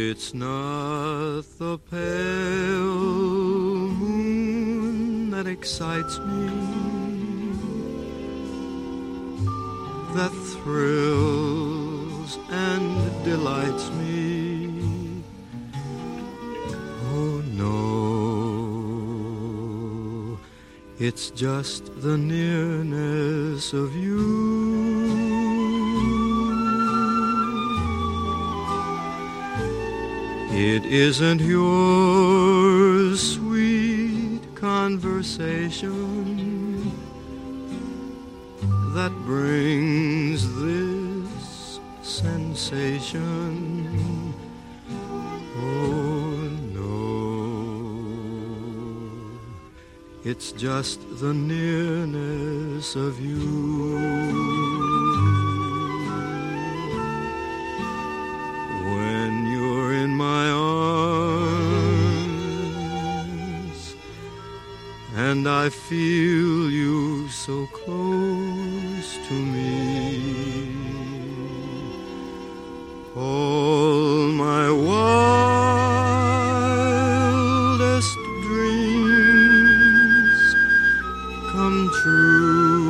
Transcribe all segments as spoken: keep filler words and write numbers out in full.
It's not the pale moon that excites me, that thrills and delights me. Oh no, it's just the nearness of you. It isn't your sweet conversation that brings this sensation. Oh no, it's just the nearness of you. When you're in my arms and I feel you so close to me, all my wildest dreams come true.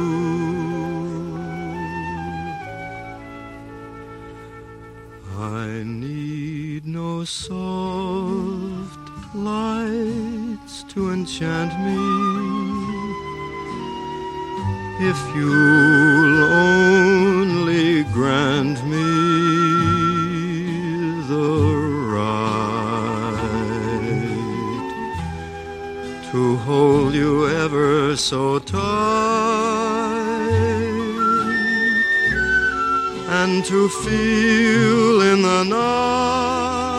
I need no soft lights to enchant me, if you'll only grant me the right to hold you ever so tight, and to feel in the night